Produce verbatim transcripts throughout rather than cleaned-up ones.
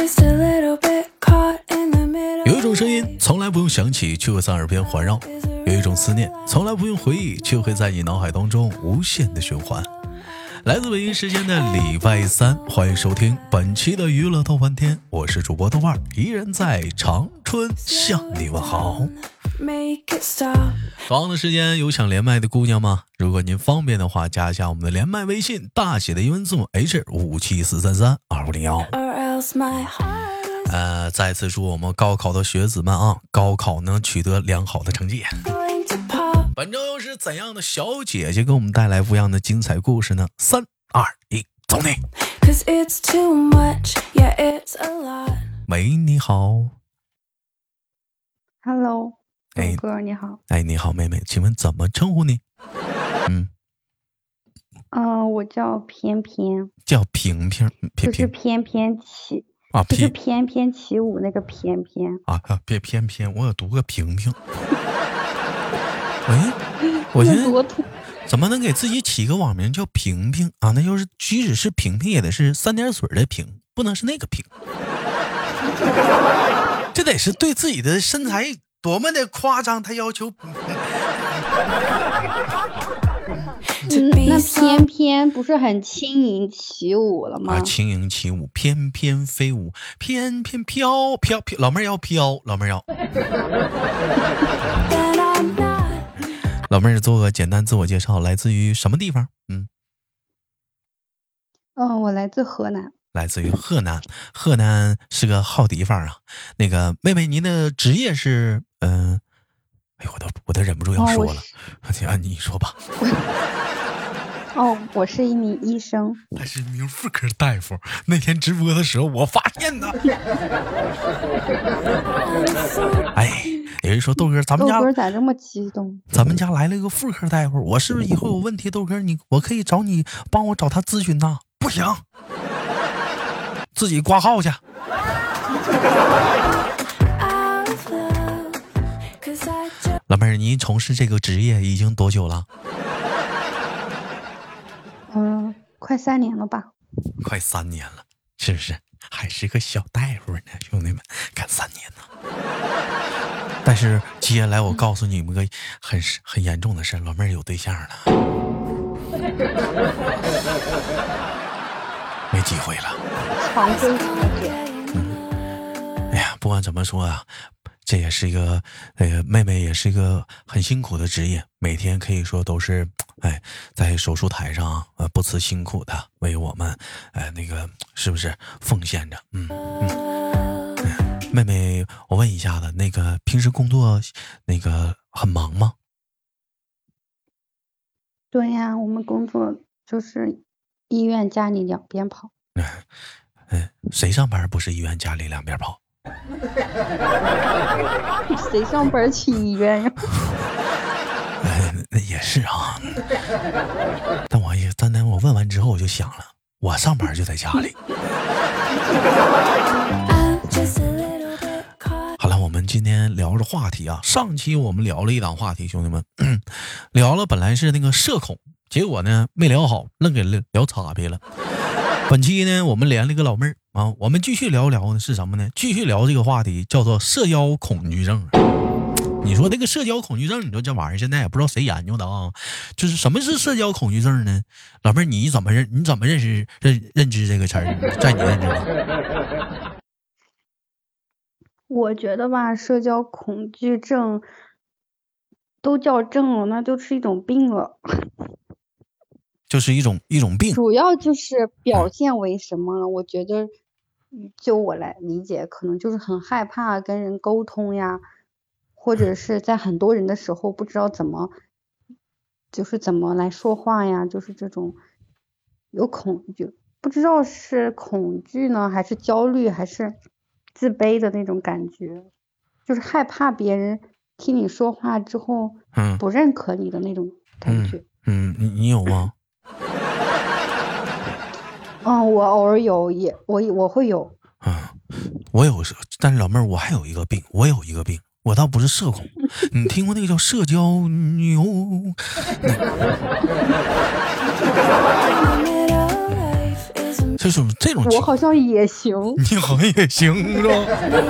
有一种声音从来不用想起却会在耳边环绕，有一种思念从来不用回忆却会在你脑海当中无限的循环。来自北京时间的礼拜三，欢迎收听本期的娱乐豆瓣天，我是主播豆瓣，依然在长春向你问好。同样的时间有想连麦的姑娘吗？如果您方便的话，加一下我们的连麦微信，大写的英文字母 H 五七四三三二五零幺。呃，再次祝我们高考的学子们啊，高考能取得良好的成绩。本周又是怎样的小姐姐给我们带来不一样的精彩故事呢？三二一，走你！喂，你好。 Hello， 哎， 哥你好。 哎，你好，妹妹，请问怎么称呼你？嗯， 嗯、呃，我叫偏偏， 叫平平，平就是偏偏起啊， 就是翩翩起舞那个翩翩啊啊，别偏偏，我有读个平平。喂，我现在怎么能给自己起个网名叫平平啊？那就是即使是平平，也得是三点水的平，不能是那个平。这得是对自己的身材多么的夸张，他要求。 嗯，那翩翩不是很轻盈起舞了吗？ 啊，轻盈起舞，翩翩飞舞，翩翩飘飘飘，老妹儿要飘，老妹儿要。老妹儿做个简单自我介绍，来自于什么地方？嗯， 嗯，我来自河南。 来自于河南，河南是个好地方啊。那个妹妹，您的职业是嗯、呃，哎呦，我都我都忍不住要说了，啊、哦，你说吧。 哦，我是一名医生， 他是一名妇科大夫。那天直播的时候，我发现的。哎，有人说豆哥，咱们家豆哥咋这么激动？ 咱们家来了一个妇科大夫，我是不是以后有问题，豆哥你我可以找你帮我找他咨询呐？不行，自己挂号去。老妹儿，您从事这个职业已经多久了？ 嗯，快三年了吧？ 快三年了，是不是？还是个小大夫呢，兄弟们，干三年呢。但是接下来我告诉你们个很很严重的事，老妹儿有对象了，没机会了。 常规操作。 嗯，哎呀，不管怎么说啊，这也是一个呃，妹妹也是一个很辛苦的职业，每天可以说都是哎在手术台上呃不辞辛苦的为我们呃那个是不是奉献着？嗯嗯，哎，妹妹，我问一下子，那个平时工作那个很忙吗？ 对呀，我们工作就是医院家里两边跑。 嗯、呃，谁上班不是医院家里两边跑？ 谁上班去医院呀？ 哎，那也是啊。但我也，但但我问完之后，我就想了，我上班就在家里。好了，我们今天聊的话题啊，上期我们聊了一档话题，兄弟们，聊了本来是那个社恐，结果呢没聊好，愣给聊岔劈了。本期呢，我们连了一个老妹儿啊，我们继续聊聊的是什么呢？继续聊这个话题，叫做社交恐惧症。你说这个社交恐惧症，你说这玩意儿现在也不知道谁研究的啊。就是什么是社交恐惧症呢？老妹儿，你怎么认？你怎么认识认认知这个词儿？在你认知里？ 我觉得吧，社交恐惧症都叫症了，那就是一种病了。 就是一种一种病， 主要就是表现为什么呢？我觉得，就我来理解，可能就是很害怕跟人沟通呀，或者是在很多人的时候不知道怎么，就是怎么来说话呀，就是这种有恐惧，不知道是恐惧呢，还是焦虑，还是自卑的那种感觉，就是害怕别人听你说话之后， 嗯， 不认可你的那种感觉。 嗯，嗯你你有吗？ 嗯，我偶尔有，也我我会有。 嗯，我有，但是老妹儿，我还有一个病，我有一个病，我倒不是社恐。你听过那个叫社交牛？社这种这种我好像也行， 你好像也行是吧？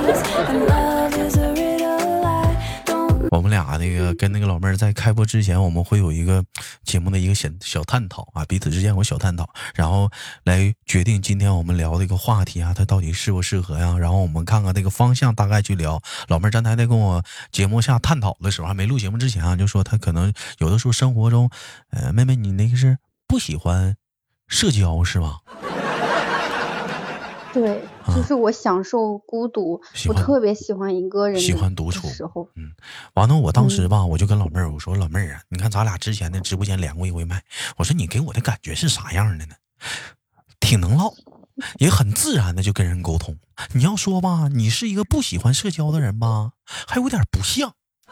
我们俩那个跟那个老妹儿在开播之前，我们会有一个节目的一个小小探讨啊，彼此之间有小探讨，然后来决定今天我们聊的一个话题啊，它到底适不适合呀？然后我们看看这个方向，大概去聊。老妹儿刚才在跟我节目下探讨的时候，还没录节目之前啊，就说她可能有的时候生活中，呃，妹妹你那个是不喜欢社交是吧？ 对，就是我享受孤独，我特别喜欢一个人， 喜欢独处时候。 嗯，完了，我当时吧，嗯、我就跟老妹儿我说，老妹儿啊，你看咱俩之前的直播间连过一回麦，我说你给我的感觉是啥样的呢？挺能唠，也很自然的就跟人沟通。你要说吧，你是一个不喜欢社交的人吧，还有点不像。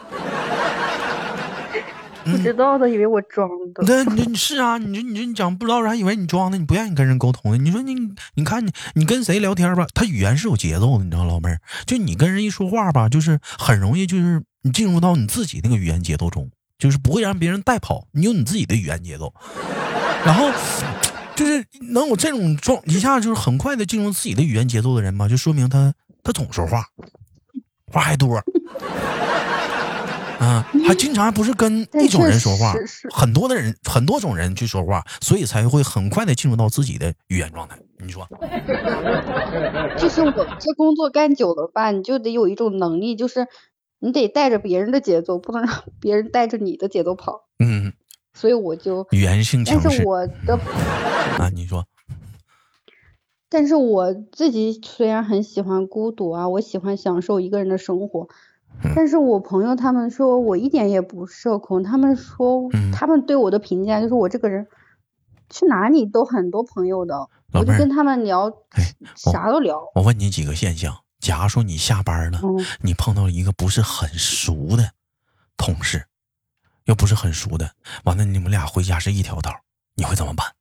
不知道的以为我装的， 那你你是啊，你你你讲不知道人还以为你装的，你不愿意跟人沟通的。你说你你看你你跟谁聊天吧，他语言是有节奏的，你知道老妹儿，就你跟人一说话吧，就是很容易就是你进入到你自己那个语言节奏中，就是不会让别人带跑，你有你自己的语言节奏，然后就是能有这种状一下就是很快的进入自己的语言节奏的人吧，就说明他他总说话，话还多。啊，还经常不是跟一种人说话，很多的人，很多种人去说话，所以才会很快的进入到自己的语言状态。你说， 就是我这工作干久了吧，你就得有一种能力，就是你得带着别人的节奏，不能让别人带着你的节奏跑。 嗯， 所以我就语言性强势。 但是我的啊，你说， 但是我自己虽然很喜欢孤独啊，我喜欢享受一个人的生活。但是我朋友他们说我一点也不社恐，他们说他们对我的评价就是我这个人去哪里都很多朋友的，我就跟他们聊啥都聊。 我问你几个现象，假如说你下班了，嗯、你碰到一个不是很熟的同事，又不是很熟的，完了你们俩回家是一条道，你会怎么办？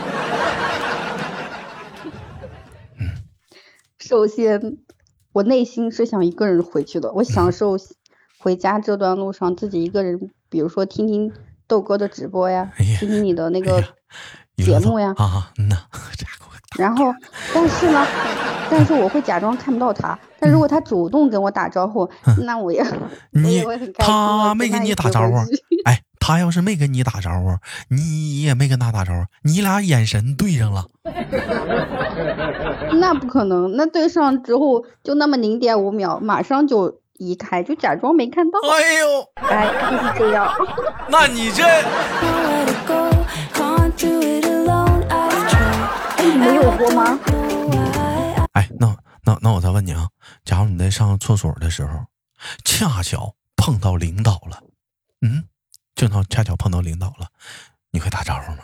嗯，首先我内心是想一个人回去的，我享受回家这段路上自己一个人，比如说听听豆哥的直播呀，哎、听听你的那个节目呀。 哎、啊，嗯呐。 然后，但是呢，但是我会假装看不到他。但如果他主动跟我打招呼，嗯、那我也我也会很开心。 他没跟你打招呼，哎，他要是没跟你打招呼，你也没跟他打招呼，你俩眼神对上了。 那不可能，那对上之后就那么零点五秒，马上就移开，就假装没看到。 哎呦， 哎，就是这样。 那你这， 哎，你没有过吗？ 哎，那那那我再问你啊，假如你在上厕所的时候，恰巧碰到领导了，嗯，正好恰巧碰到领导了，你会打招呼吗？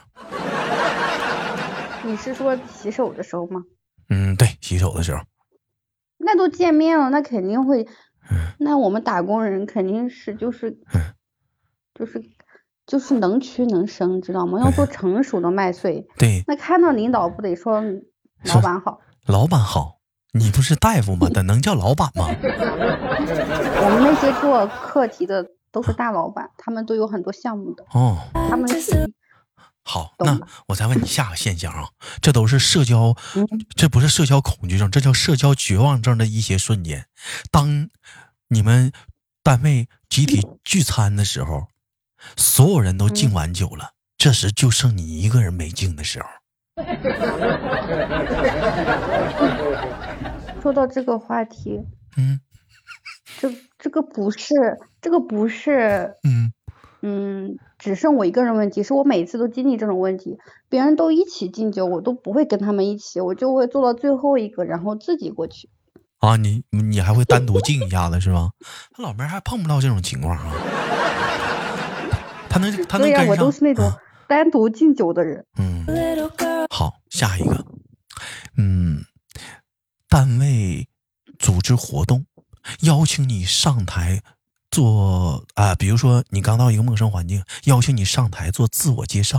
你是说洗手的时候吗？ 嗯，对，洗手的时候。 那都见面了，那肯定会。嗯、那我们打工人肯定是就是，嗯、就是就是能屈能伸，知道吗？要做成熟的麦穗。 对。 那看到领导不得说老板好？ 老板好，你不是大夫吗？怎能叫老板吗？ 我们那些做课题的都是大老板，他们都有很多项目的。 哦。 他们是。 好，那我再问你下个现象啊，这都是社交，这不是社交恐惧症，这叫社交绝望症的一些瞬间。当你们单位集体聚餐的时候，所有人都敬完酒了，这时就剩你一个人没敬的时候。 说到这个话题， 嗯， 这这个不是，这个不是，嗯。嗯，只剩我一个人问题，是我每次都经历这种问题，别人都一起敬酒，我都不会跟他们一起，我就会做到最后一个，然后自己过去。 啊，你你还会单独敬一下子是吧？他老妹儿还碰不到这种情况啊。他能他能跟上。 对呀，我都是那种单独敬酒的人。 嗯，好，下一个，嗯，单位组织活动，邀请你上台。做啊、呃，比如说你刚到一个陌生环境，邀请你上台做自我介绍，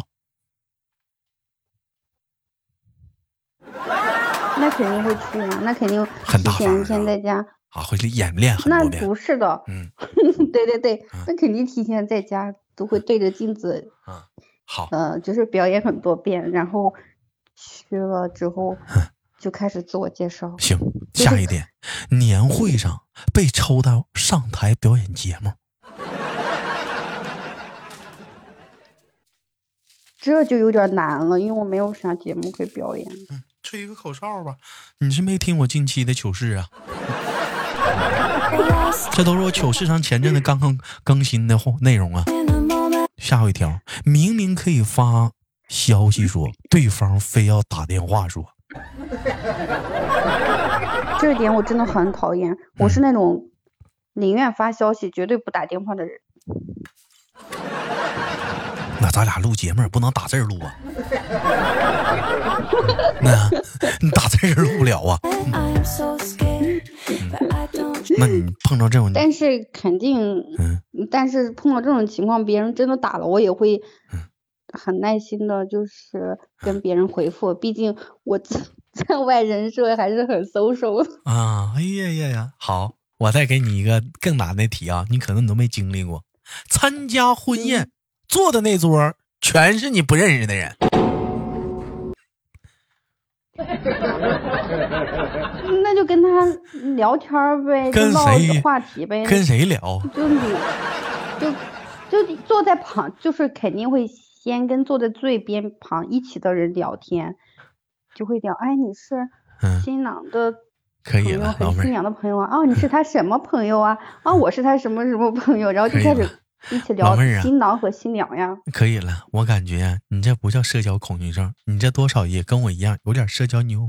那肯定会去啊，那肯定很大提前一天在家啊，会演练很多遍。 那不是的， 嗯， 对对对， 嗯、 那肯定提前在家都会对着镜子， 啊，好， 呃，就是表演很多遍，然后虚了之后，就开始自我介绍。 行，下一点，年会上被抽到上台表演节目， 这就有点难了，因为我没有啥节目可以表演。 嗯，吹一个口哨吧。你是没听我近期的糗事啊？这都是我糗事上前阵子刚刚更新的内容啊。吓我一跳，明明可以发消息说，对方非要打电话说。 这一点我真的很讨厌，我是那种宁愿发消息绝对不打电话的人。 那咱俩录节目也不能打字录啊。那你打字录不了啊。嗯，那你碰到这种， 但是肯定， 嗯， 但是碰到这种情况，别人真的打了，我也会很耐心的，就是跟别人回复。毕竟我在外人设还是很 social 的啊。哎呀呀呀，好，我再给你一个更难的题啊，你可能你都没经历过。参加婚宴、嗯、坐的那桌全是你不认识的人。 那就跟他聊天呗， 跟谁话题呗， 跟谁聊？ 就你，就就坐在旁，就是肯定会先跟坐在最边旁一起的人聊天，就会聊，哎，你是新郎的可以了， 和新娘的朋友啊？哦，你是他什么朋友啊？啊、哦，我是他什么什么朋友，然后就开始一起聊新郎和新娘呀。 可以了，我感觉你这不叫社交恐惧症，你这多少也跟我一样有点社交牛。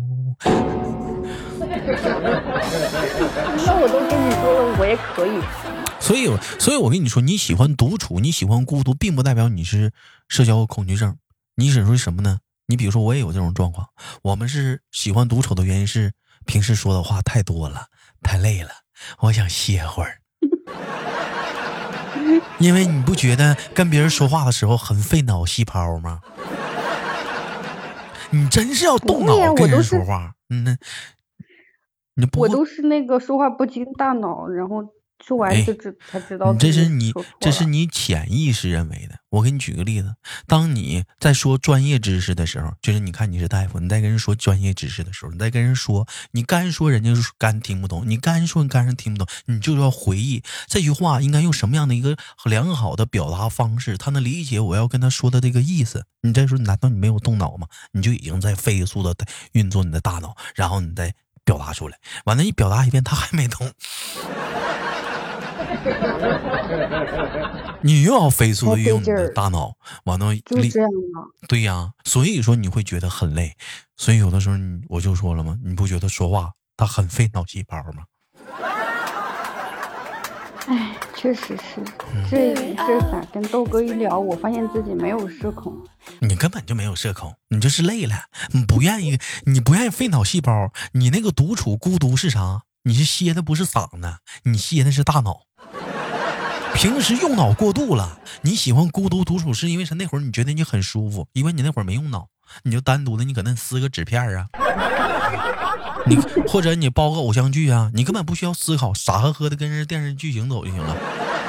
那我都跟你说了，我也可以。 所以，所以我跟你说，你喜欢独处，你喜欢孤独，并不代表你是社交恐惧症。你只是什么呢？你比如说，我也有这种状况。我们是喜欢独处的原因是平时说的话太多了，太累了，我想歇会儿。因为你不觉得跟别人说话的时候很费脑细胞吗？你真是要动脑跟人说话。嗯，你不我都是那个说话不经大脑，然后说完就知、哎、才知道。 你这是你这是你潜意识认为的。我给你举个例子，当你在说专业知识的时候，就是你看你是大夫，你在跟人说专业知识的时候，你在跟人说，你干说人家干听不懂，你干说干人听不懂，你就要回忆这句话应该用什么样的一个良好的表达方式，他能理解我要跟他说的这个意思。你再说，难道你没有动脑吗？你就已经在飞速的运作你的大脑，然后你再表达出来，完了一表达一遍他还没动。你又要飞速的运用你的大脑，完了就这样了。 对呀，所以说你会觉得很累。所以有的时候你我就说了吗？你不觉得说话它很费脑细胞吗？ 哎，确实是。这这咋跟豆哥一聊，我发现自己没有社恐。 你根本就没有社恐，你就是累了，你不愿意，你不愿意费脑细胞。你那个独处孤独是啥？你是歇的不是嗓子，你歇的是大脑。平时用脑过度了，你喜欢孤独独处是因为啥？那会儿你觉得你很舒服，因为你那会儿没用脑，你就单独的你搁那撕个纸片啊，你或者你包个偶像剧啊，你根本不需要思考，傻呵呵的跟着电视剧情走就行了。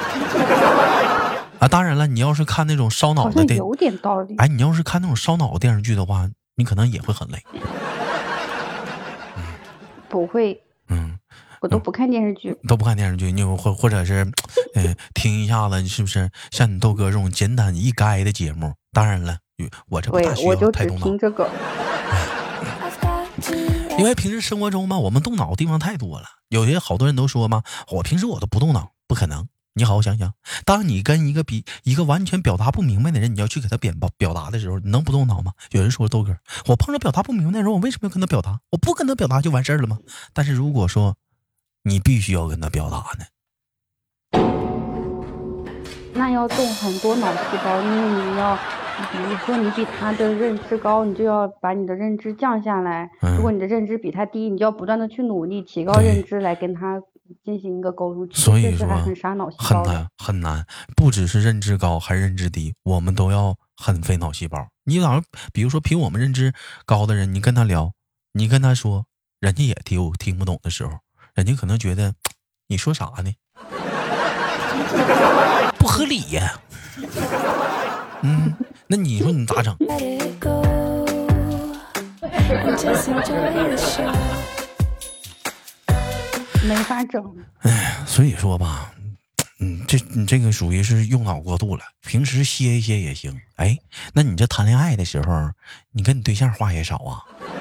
啊，当然了，你要是看那种烧脑的电， 有点道理。 哎，你要是看那种烧脑的电视剧的话，你可能也会很累。 嗯、不会。 嗯。 我都不看电视剧， 都不看电视剧，你或或者是，呃，听一下子，是不是像你豆哥这种简单一该的节目？当然了，我这不大需要太动脑。 我就只听这个。 因为平时生活中嘛，我们动脑的地方太多了。有些好多人都说嘛，我平时我都不动脑，不可能。你好好想想，当你跟一个比一个完全表达不明白的人，你要去给他表表达的时候，你能不动脑吗？有人说豆哥，我碰着表达不明白的人，我为什么要跟他表达？我不跟他表达就完事儿了吗？但是如果说你必须要跟他表达呢， 那要动很多脑细胞，因为你要，比如说你比他的认知高，你就要把你的认知降下来；嗯、如果你的认知比他低，你就要不断的去努力提高认知来跟他进行一个沟通。 所以说还很杀脑细胞， 很难很难，不只是认知高，还认知低，我们都要很费脑细胞。你老比如说比我们认知高的人，你跟他聊，你跟他说，人家也听听不懂的时候。人家可能觉得你说啥呢？不合理呀。嗯，那你说你咋整？ 没法整。 哎，所以说吧，嗯，这你这个属于是用脑过度了，平时歇一歇也行。哎，那你这谈恋爱的时候，你跟你对象话也少啊？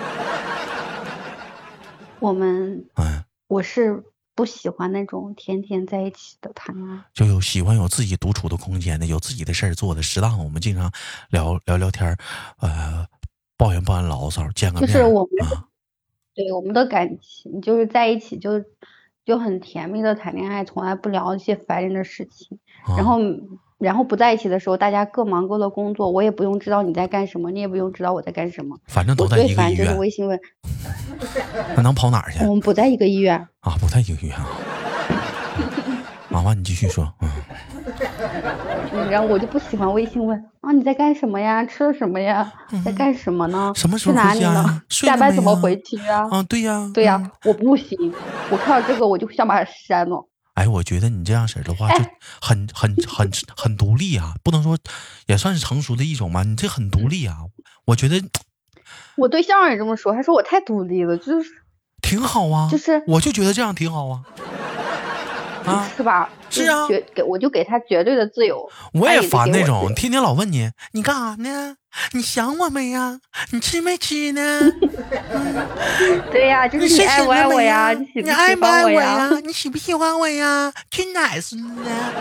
我们， 嗯， 我是不喜欢那种天天在一起的谈恋爱， 就有喜欢有自己独处的空间的，有自己的事儿做的。适当我们经常聊聊聊天，呃，抱怨抱怨牢骚，见个面。 就是我们、 啊、 对我们的感情就是在一起就就很甜蜜的谈恋爱，从来不聊一些烦人的事情。 啊、 然后然后不在一起的时候，大家各忙各的工作，我也不用知道你在干什么，你也不用知道我在干什么。 反正都在一个医院。 我最烦就是微信问， 那能跑哪儿去？ 我们不在一个医院啊，不在一个医院啊。麻烦你继续说。嗯。 然后我就不喜欢微信问啊你在干什么呀？吃了什么呀？嗯、在干什么呢？ 什么时候去哪里呢？下班怎么回去啊？ 啊，对呀， 对呀，嗯、我不行，我看到这个我就想把它删了。 哎，我觉得你这样式的话就很、哎、很很很独立啊，不能说也算是成熟的一种吧。你这很独立啊，我觉得。 我对象也这么说，他说我太独立了，就是挺好啊， 就是我就觉得这样挺好啊。啊， 是吧？ 是啊， 给我就给他绝对的自由。 我也烦那种天天老问你，你干啥呢？你想我没呀？你吃没吃呢？ 对呀、啊，就是你爱不爱我呀？你喜不喜欢我呀？ 你喜不喜欢我呀？去哪是呢？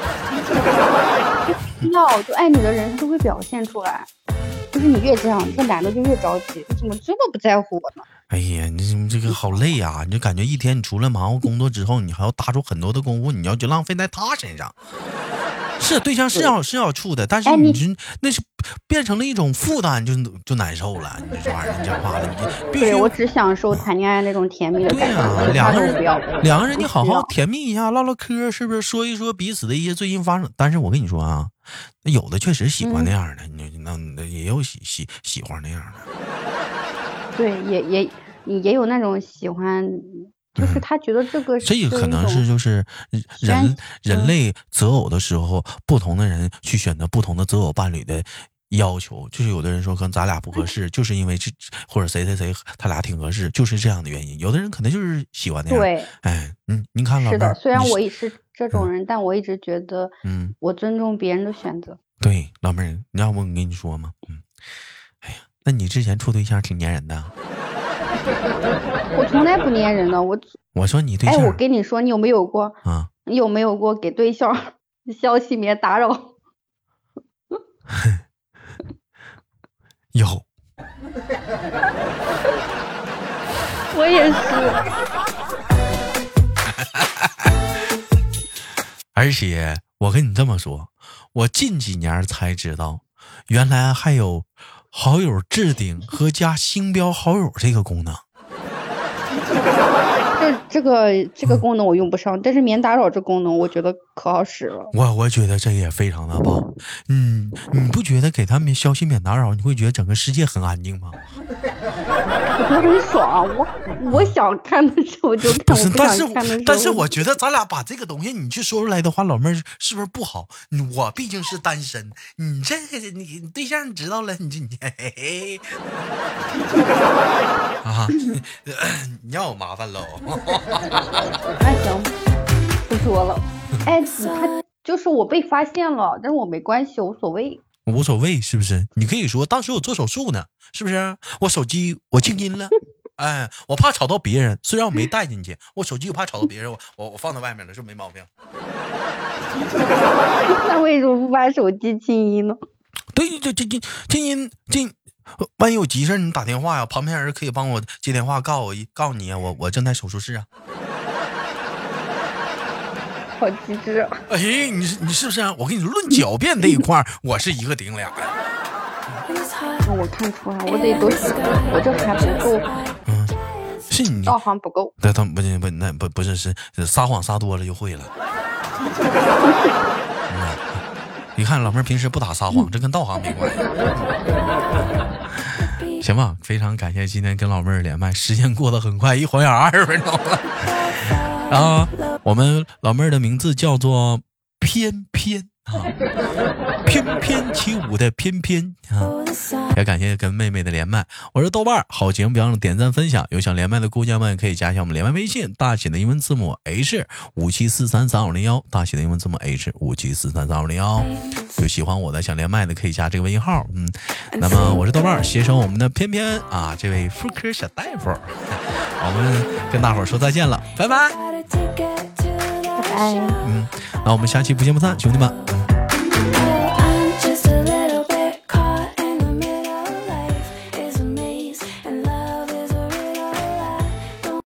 要就爱你的人都会表现出来，就是你越这样，这个男的就越着急，你怎么这么不在乎我呢？ 哎呀，你这个好累啊！你就感觉一天你除了忙活工作之后，你还要搭出很多的功夫，你要就浪费在他身上。是对象是要是要处的，但是你这、哎、那是变成了一种负担，就就难受了。你这玩意儿，你讲话了，你必须。 对我只享受谈恋爱那种甜蜜的感觉。 对呀、啊，两个人两个人你好好甜蜜一下，唠唠嗑，是不是？说一说彼此的一些最近发生。但是我跟你说啊，有的确实喜欢那样的，嗯、那那也有喜喜喜欢那样的。 对，也也也有那种喜欢。就是他觉得这个是、 嗯、这个可能是就是人人类择偶的时候，不同的人去选择不同的择偶伴侣的要求，就是有的人说跟咱俩不合适，就是因为这或者谁谁谁他俩挺合适，就是这样的原因。有的人可能就是喜欢那样。 对， 哎，嗯，您看老妹儿， 是的，虽然我也是这种人，嗯、但我一直觉得， 嗯， 我尊重别人的选择。 对，老妹儿，你让我跟你说吗？嗯，哎呀，那你之前处对象挺粘人的。 我从来不粘人的，我我说你对象， 哎，我跟你说，你有没有过啊？ 你有没有过给对象消息免打扰？ 有， 我也是。 而且我跟你这么说，我近几年才知道，原来还有好友置顶和加星标好友这个功能。 这这个这个功能我用不上，嗯、但是免打扰这功能我觉得可好使了。 我我觉得这也非常的棒。嗯，你不觉得给他们消息免打扰，你会觉得整个世界很安静吗？ 我觉得很爽，我我想看的时候就看， 不是， 我不想看的时候。 但是我觉得咱俩把这个东西你去说出来的话，老妹儿是不是不好？我毕竟是单身，你这你对象知道了，你这你嘿嘿啊，你让我麻烦喽。 那行，不说了。哎，他就是我被发现了，但是我没关系，无所谓。 无所谓是不是？你可以说当时我做手术呢，是不是？我手机我静音了，哎，我怕吵到别人，虽然我没带进去，我手机我怕吵到别人，我我我放在外面了，是不是没毛病？ 那为什么不把手机静音呢？ 对，这这静静音静，万一有急事你打电话呀，旁边人可以帮我接电话，告我一告你啊，我我正在手术室啊。 好机智啊！ 哎，你你是不是、啊？我跟你说，论狡辩这一块，我是一个顶俩。 那我看出来，我得多学，我这还不够。 嗯，是你道行不够。 对，他不不那不不是是撒谎撒多了就会了。嗯、你看老妹儿平时不打撒谎，这跟道行没关系。行吧，非常感谢今天跟老妹儿连麦，时间过得很快，一晃眼二十分钟了。然后我们老妹儿的名字叫做偏偏啊，翩翩起舞的翩翩啊！也感谢跟妹妹的连麦，我是豆瓣儿，好节目别忘了点赞分享，有想连麦的姑娘们可以加一下我们连麦微信，大写的英文字母 H 五七四三三二零一，大写的英文字母 H 五七四三三二零一，有喜欢我的想连麦的可以加这个微信号，嗯，那么我是豆瓣儿，携手我们的翩翩啊，这位妇科小大夫，我们跟大伙儿说再见了，拜拜， 拜拜。 嗯，那我们下期不见不散，兄弟们。